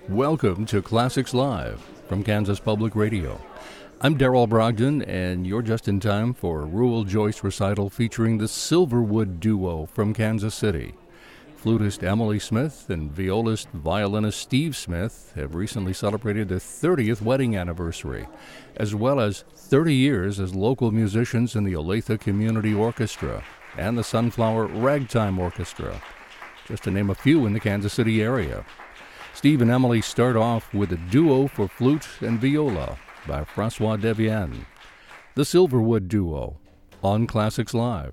Welcome to Classics Live from Kansas Public Radio. I'm Darrell Brogdon, and you're just in time for a Ruel Joyce recital featuring the Silverwood Duo from Kansas City. Flutist Emily Smith and violinist Steve Smith have recently celebrated their 30th wedding anniversary, as well as 30 years as local musicians in the Olathe Community Orchestra and the Sunflower Ragtime Orchestra, just to name a few in the Kansas City area. Steve and Emily start off with a duo for flute and viola by Francois Devienne. The Silverwood Duo on Classics Live.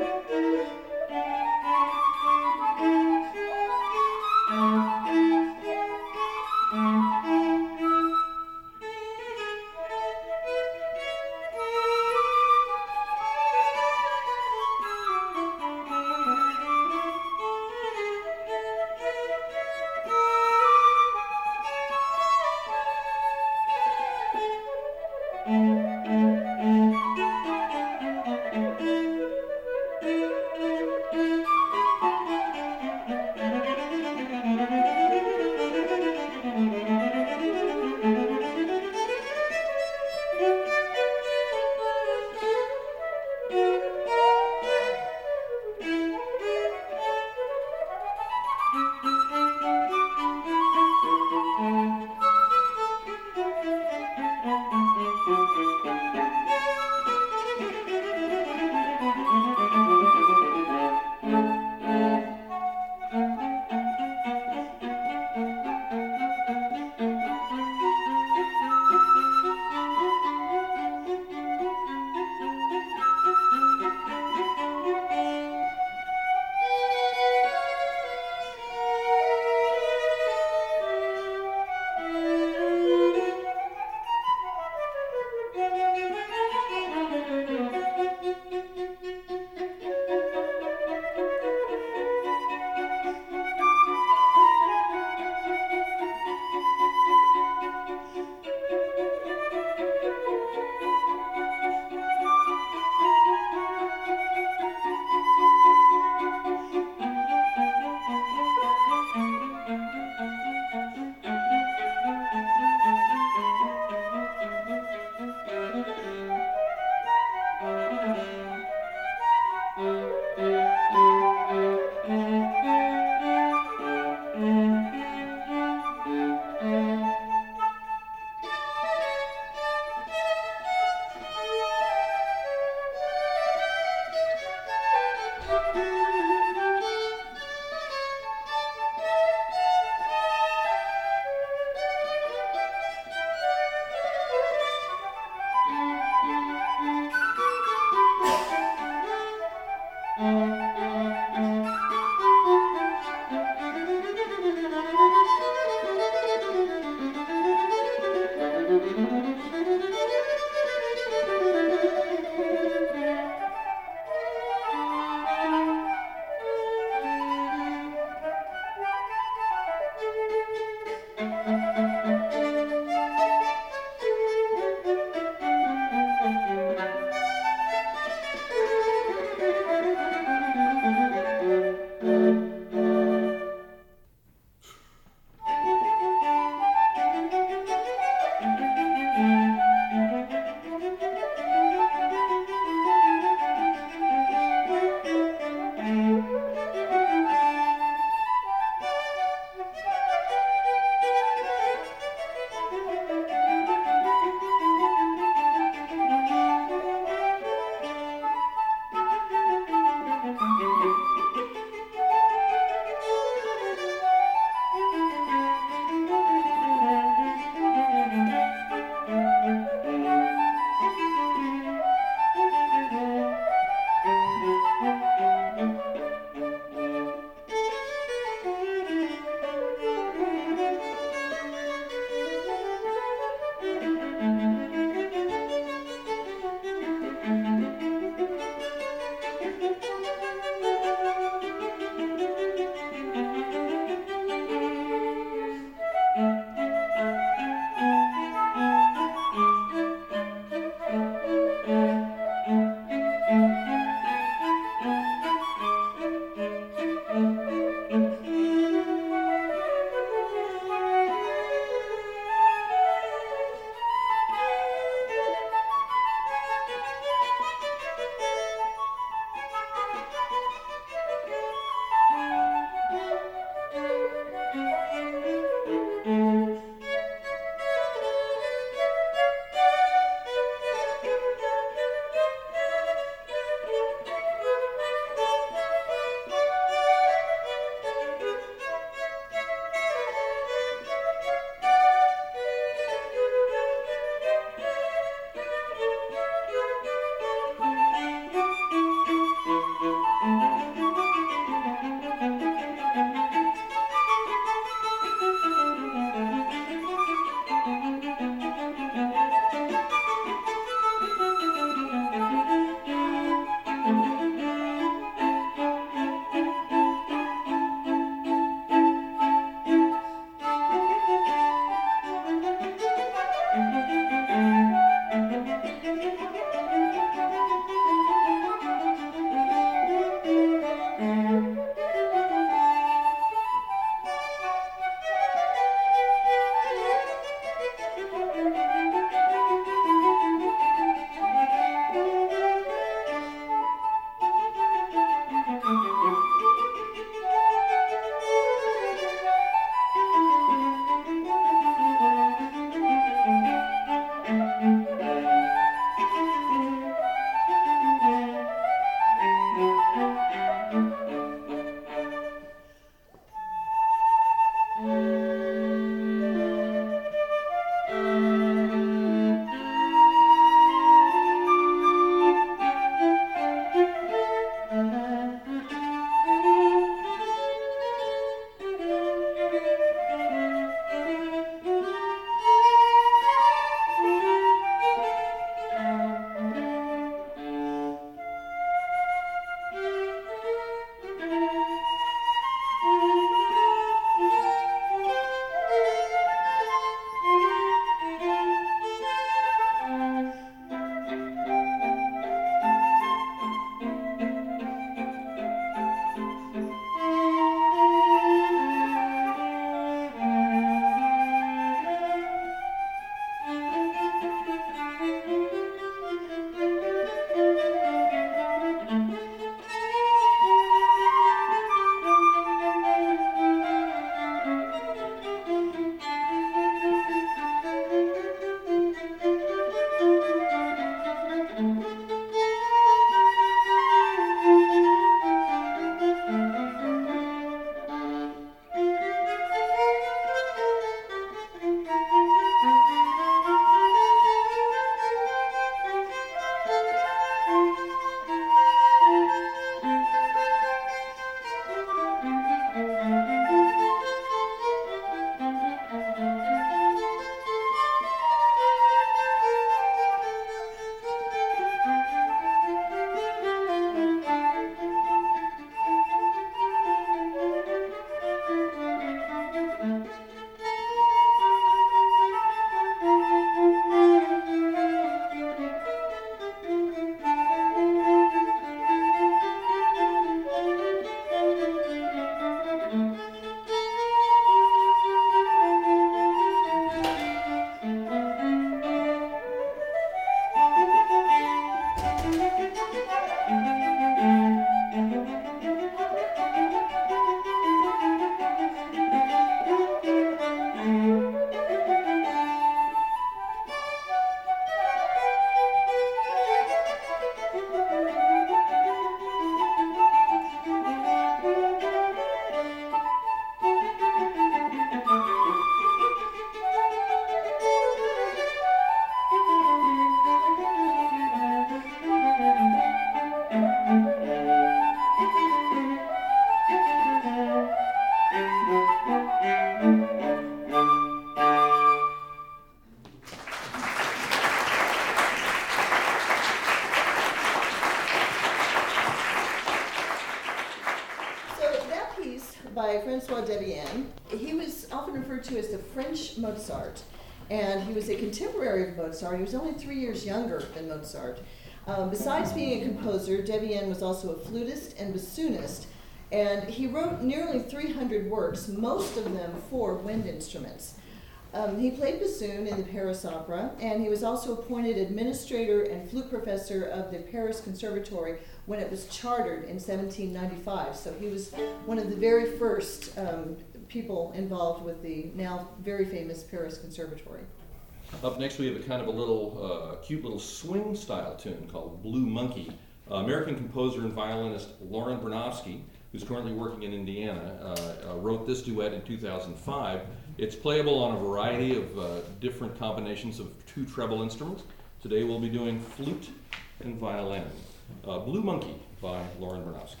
Francois Debian. He was often referred to as the French Mozart, and he was a contemporary of Mozart. He was only 3 years younger than Mozart. Besides being a composer, Debian was also a flutist and bassoonist, and he wrote nearly 300 works, most of them for wind instruments. He played bassoon in the Paris Opera, and he was also appointed administrator and flute professor of the Paris Conservatory when it was chartered in 1795. So he was one of the very first people involved with the now very famous Paris Conservatory. Up next, we have a kind of a little cute little swing style tune called Blue Monkey. American composer and violinist Lauren Bernofsky, who's currently working in Indiana, wrote this duet in 2005. It's playable on a variety of different combinations of two treble instruments. Today we'll be doing flute and violin. Blue Monkey by Lauren Bernofsky.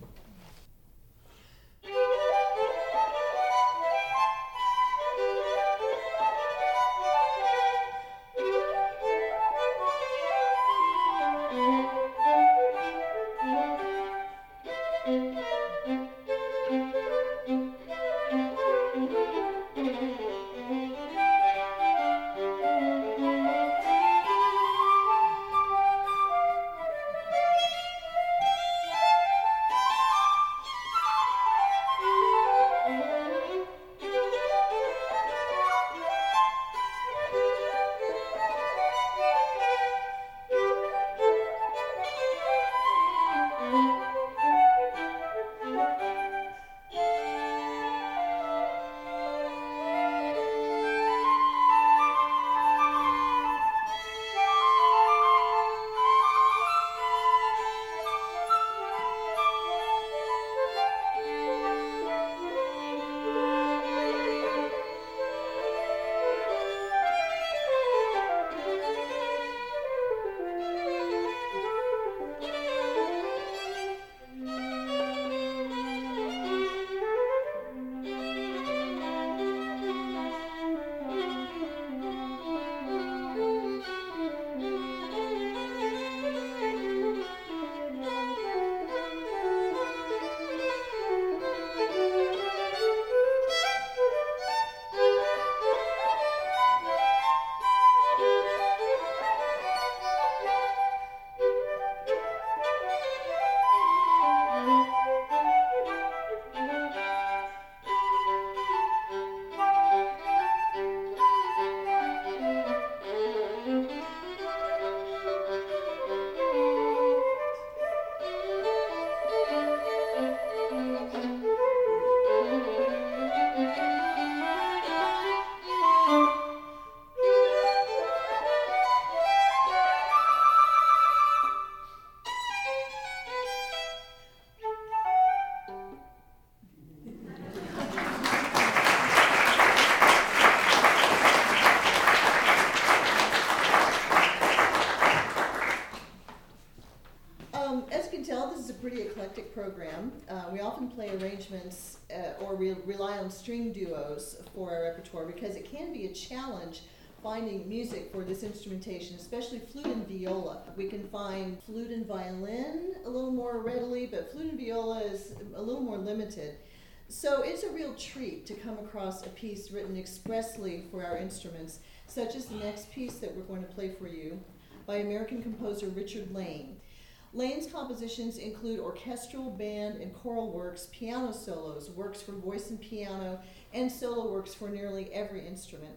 Program. We often play arrangements or rely on string duos for our repertoire because it can be a challenge finding music for this instrumentation, especially flute and viola. We can find flute and violin a little more readily, but flute and viola is a little more limited. So it's a real treat to come across a piece written expressly for our instruments, such as the next piece that we're going to play for you by American composer Richard Lane. Lane's compositions include orchestral, band, and choral works, piano solos, works for voice and piano, and solo works for nearly every instrument.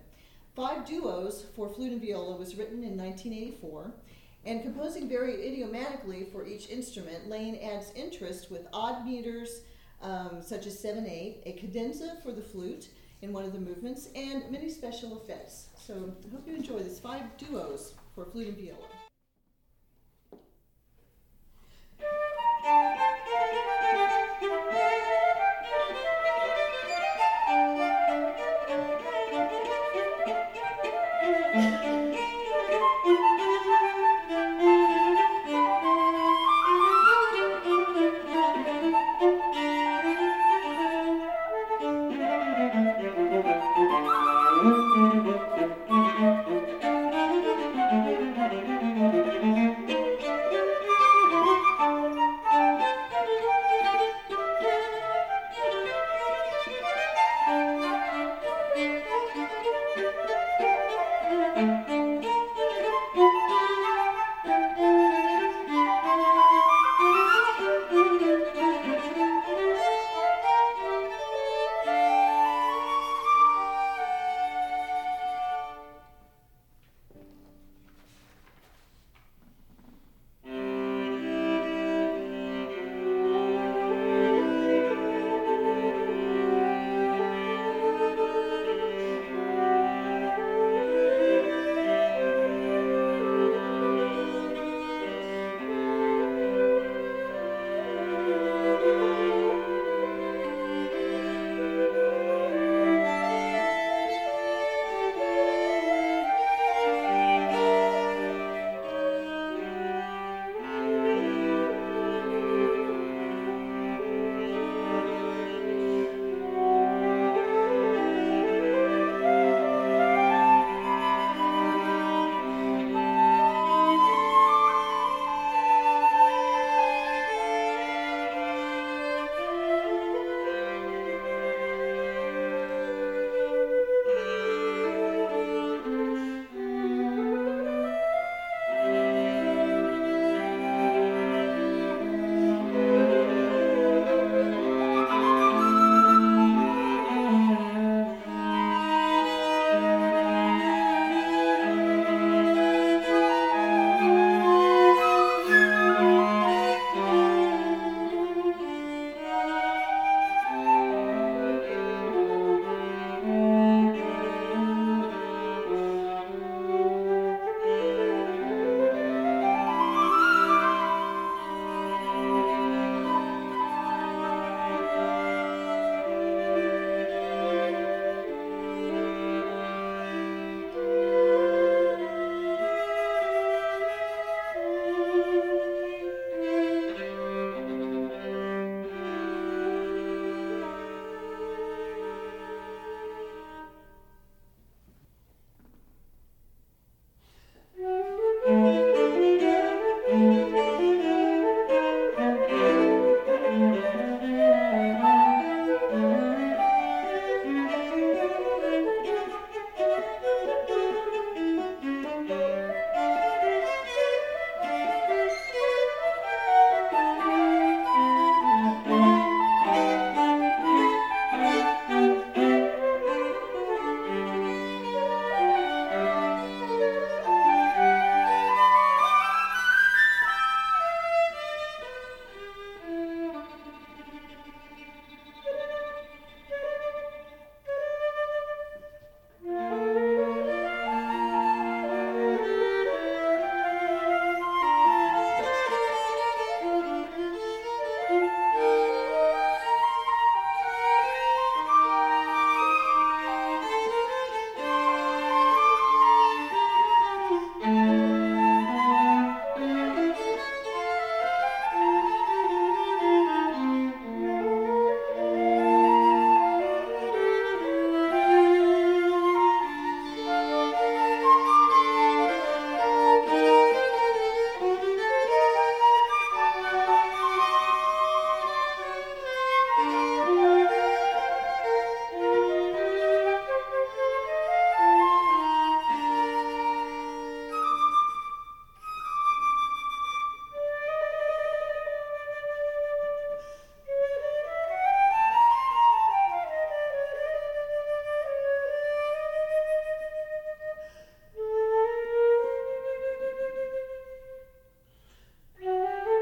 5 duos for flute and viola was written in 1984, and composing very idiomatically for each instrument, Lane adds interest with odd meters such as 7/8, a cadenza for the flute in one of the movements, and many special effects. So I hope you enjoy this 5 duos for flute and viola.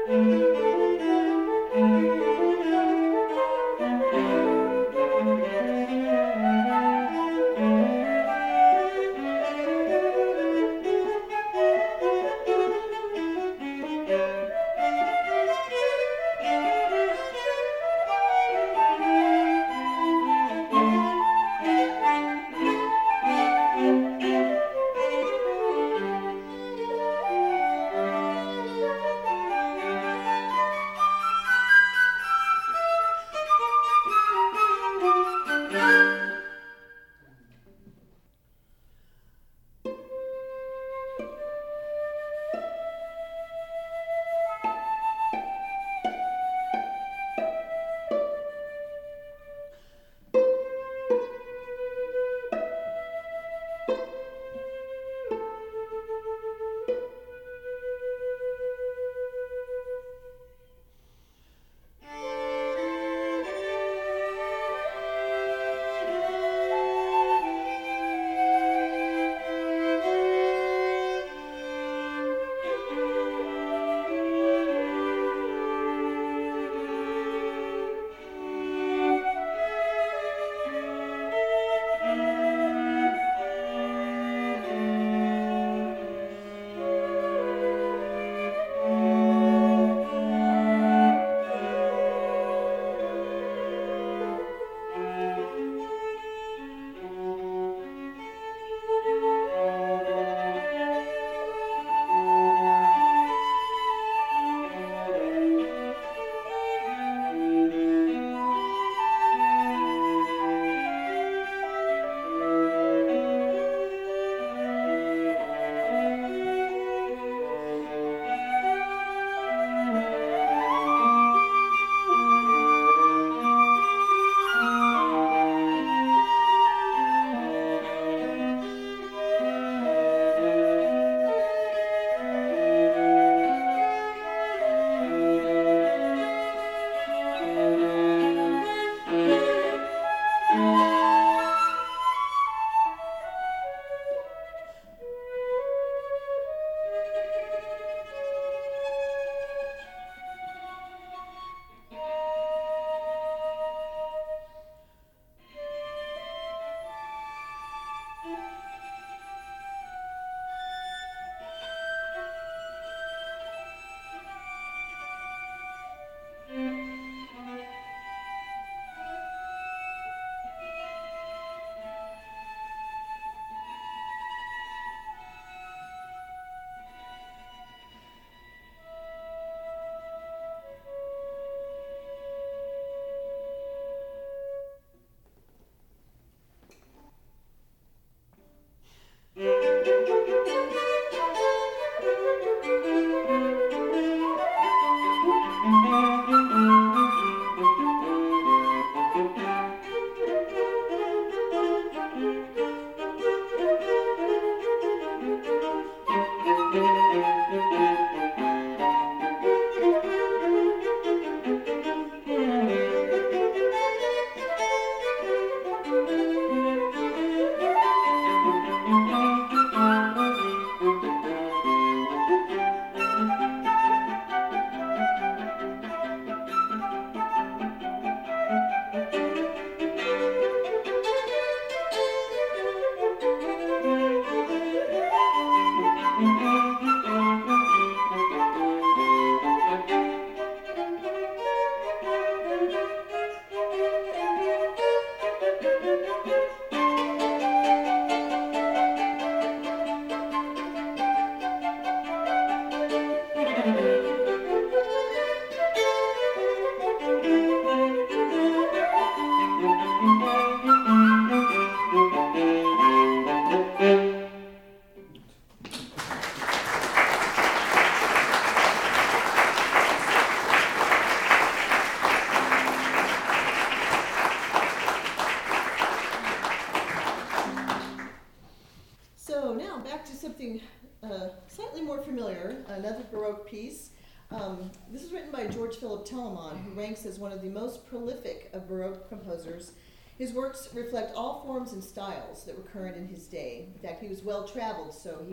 slightly more familiar, another Baroque piece. This is written by George Philip Telemann, who ranks as one of the most prolific of Baroque composers. His works reflect all forms and styles that were current in his day. In fact, he was well-traveled, so he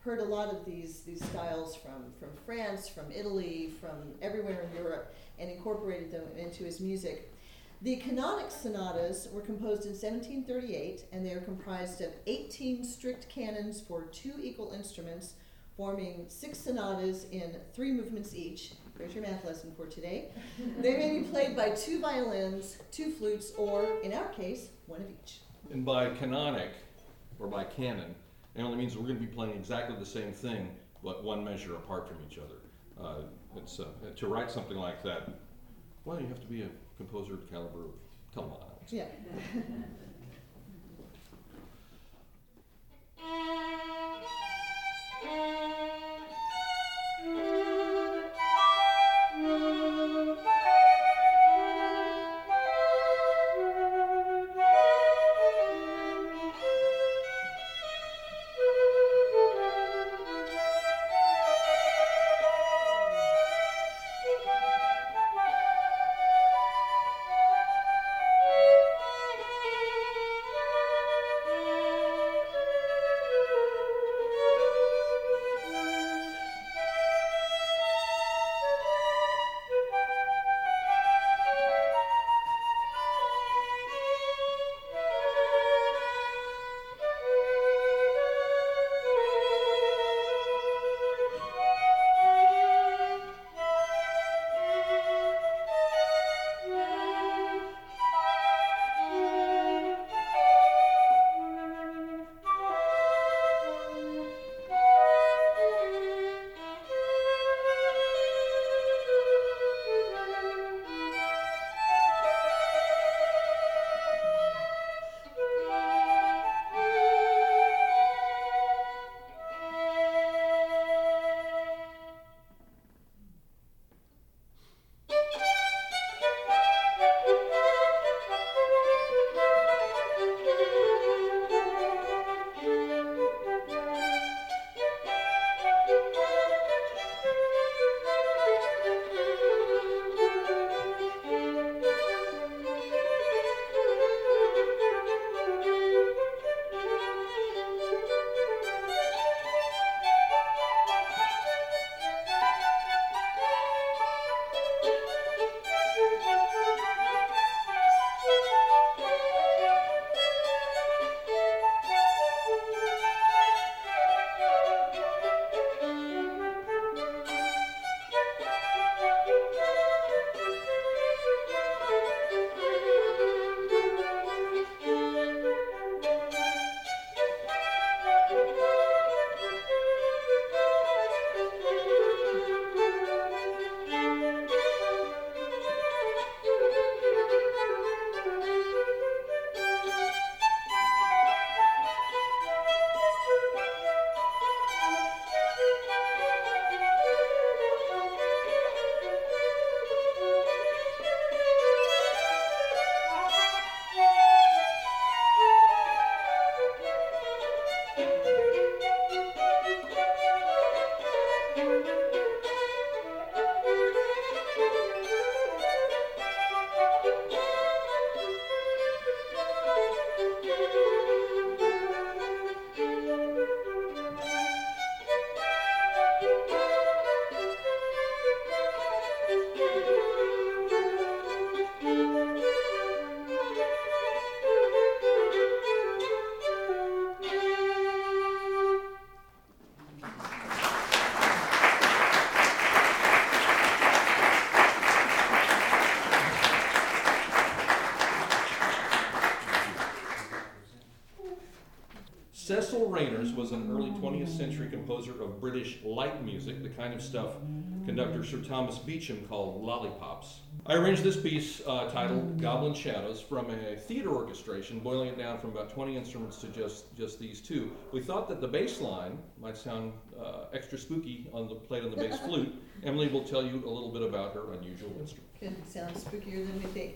heard a lot of these styles from France, from Italy, from everywhere in Europe, and incorporated them into his music. The canonic sonatas were composed in 1738, and they are comprised of 18 strict canons for 2 equal instruments, forming 6 sonatas in 3 movements each. There's your math lesson for today. They may be played by 2 violins, 2 flutes, or, in our case, 1 of each. And by canonic, or by canon, it only means we're going to be playing exactly the same thing, but 1 measure apart from each other. To write something like that, well, you have to be a composer of the caliber of Telemann. Yeah. Cecil Rayner's was an early 20th century composer of British light music, the kind of stuff conductor Sir Thomas Beecham called lollipops. I arranged this piece titled Goblin Shadows from a theater orchestration, boiling it down from about 20 instruments to just these 2. We thought that the bass line might sound extra spooky played on the bass flute. Emily will tell you a little bit about her unusual instrument. Could sound spookier than we think.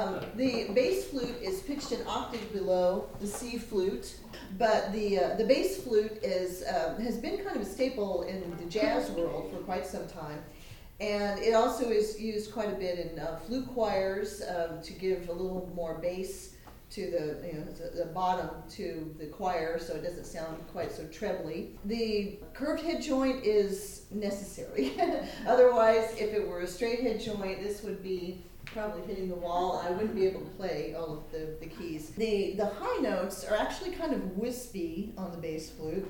The bass flute is pitched an octave below the C flute, but the bass flute has been kind of a staple in the jazz world for quite some time. And it also is used quite a bit in flute choirs to give a little more bass to the bottom to the choir, so it doesn't sound quite so trebly. The curved head joint is necessary. Otherwise, if it were a straight head joint, this would be probably hitting the wall. I wouldn't be able to play all of the keys. The high notes are actually kind of wispy on the bass flute.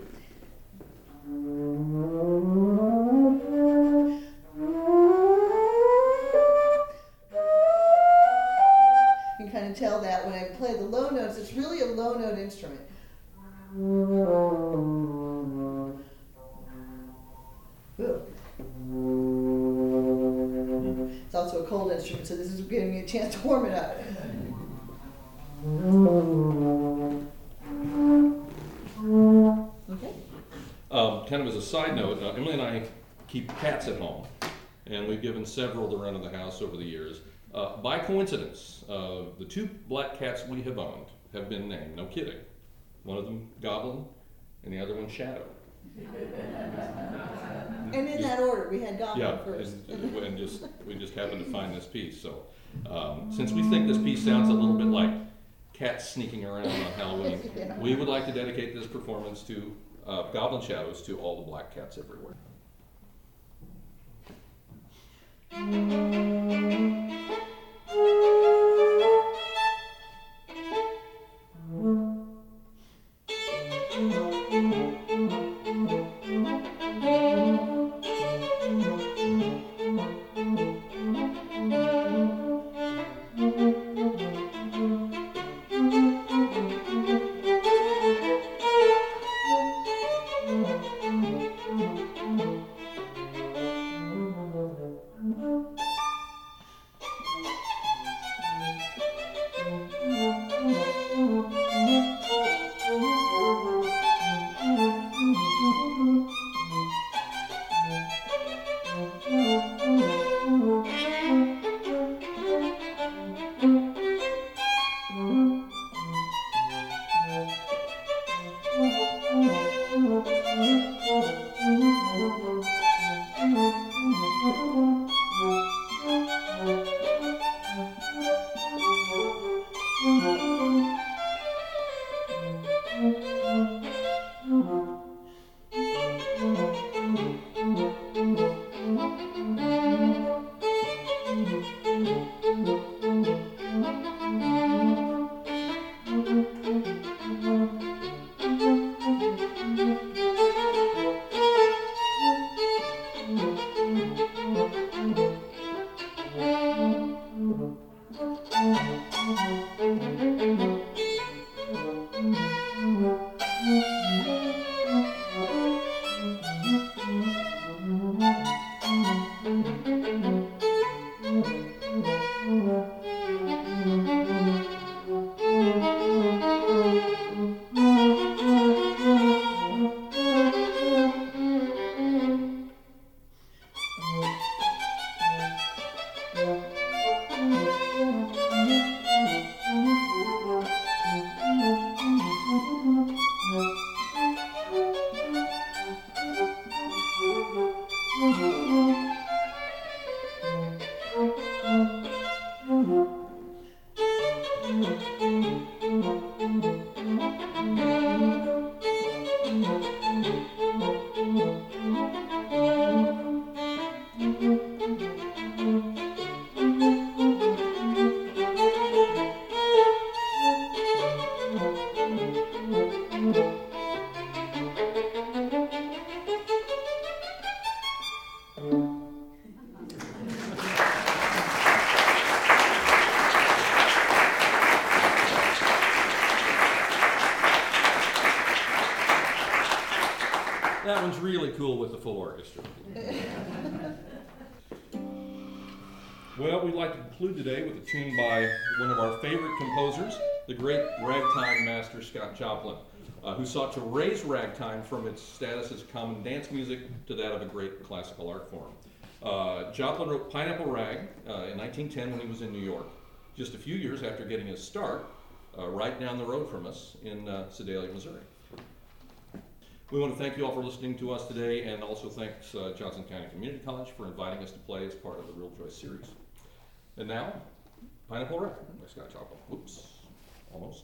You can kind of tell that when I play the low notes, it's really a low note instrument. Ooh. It's also a cold instrument, so this is giving me a chance to warm it up. Okay. Kind of as a side note, Emily and I keep cats at home, and we've given several the run of the house over the years. By coincidence, the two black cats we have owned have been named, no kidding. One of them Goblin, and the other one Shadow. And in that order, we had Goblin first. And we just happened to find this piece. So since we think this piece sounds a little bit like cats sneaking around on Halloween, Yeah. we would like to dedicate this performance to Goblin Shadows to all the black cats everywhere. That one's really cool with the full orchestra. Well, we'd like to conclude today with a tune by one of our favorite composers, the great ragtime master Scott Joplin, who sought to raise ragtime from its status as common dance music to that of a great classical art form. Joplin wrote Pineapple Rag in 1910 when he was in New York, just a few years after getting his start right down the road from us in Sedalia, Missouri. We want to thank you all for listening to us today, and also thanks Johnson County Community College for inviting us to play as part of the Real Joy series. And now, Pineapple Rag by Scott Joplin. Whoops. almost.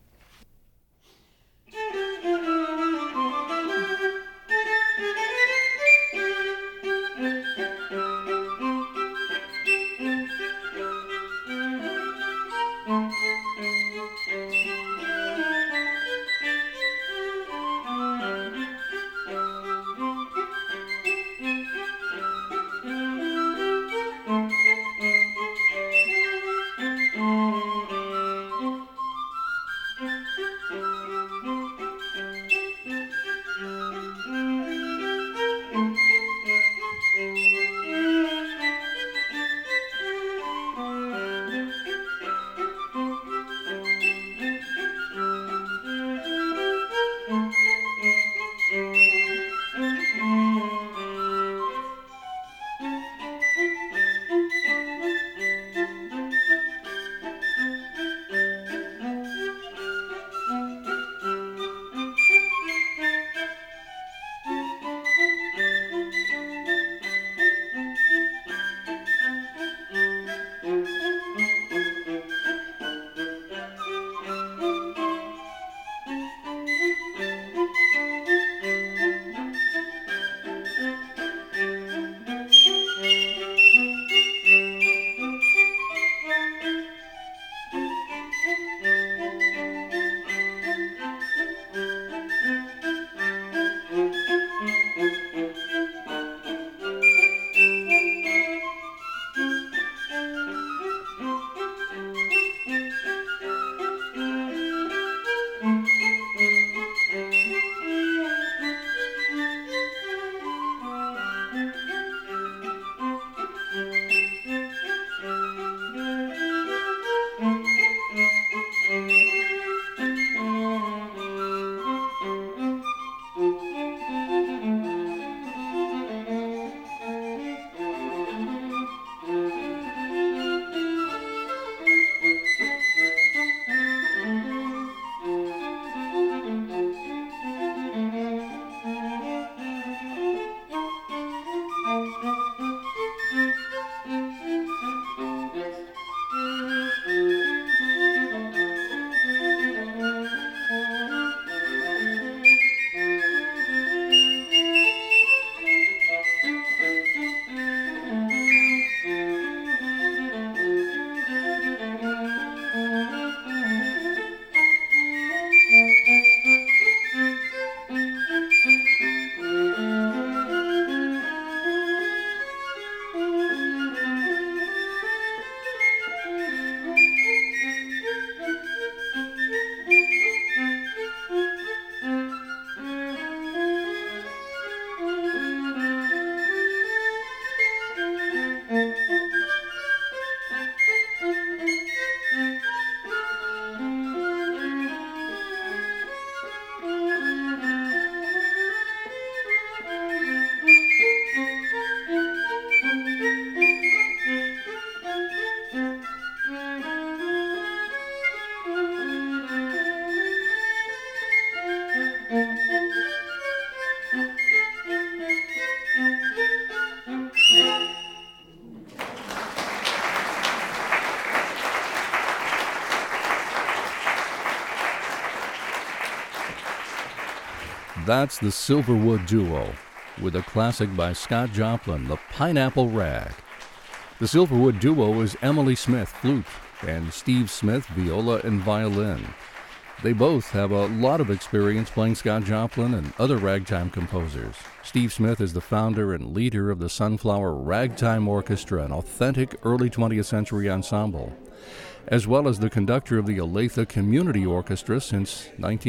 That's the Silverwood Duo, with a classic by Scott Joplin, The Pineapple Rag. The Silverwood Duo is Emily Smith, flute, and Steve Smith, viola and violin. They both have a lot of experience playing Scott Joplin and other ragtime composers. Steve Smith is the founder and leader of the Sunflower Ragtime Orchestra, an authentic early 20th century ensemble, as well as the conductor of the Olathe Community Orchestra since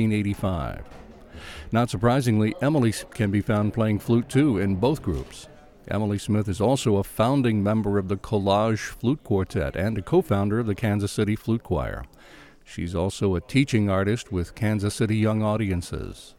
1985. Not surprisingly, Emily can be found playing flute too in both groups. Emily Smith is also a founding member of the Collage Flute Quartet and a co-founder of the Kansas City Flute Choir. She's also a teaching artist with Kansas City Young Audiences.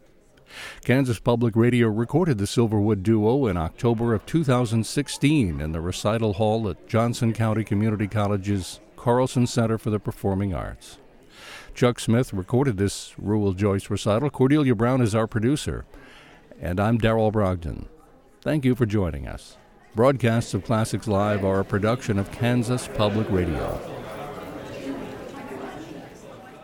Kansas Public Radio recorded the Silverwood Duo in October of 2016 in the recital hall at Johnson County Community College's Carlson Center for the Performing Arts. Chuck Smith recorded this Ruel Joyce recital. Cordelia Brown is our producer. And I'm Darrell Brogdon. Thank you for joining us. Broadcasts of Classics Live are a production of Kansas Public Radio.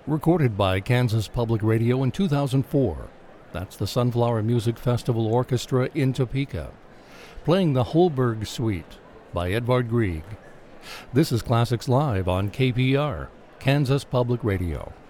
Recorded by Kansas Public Radio in 2004. That's the Sunflower Music Festival Orchestra in Topeka, playing the Holberg Suite by Edvard Grieg. This is Classics Live on KPR, Kansas Public Radio.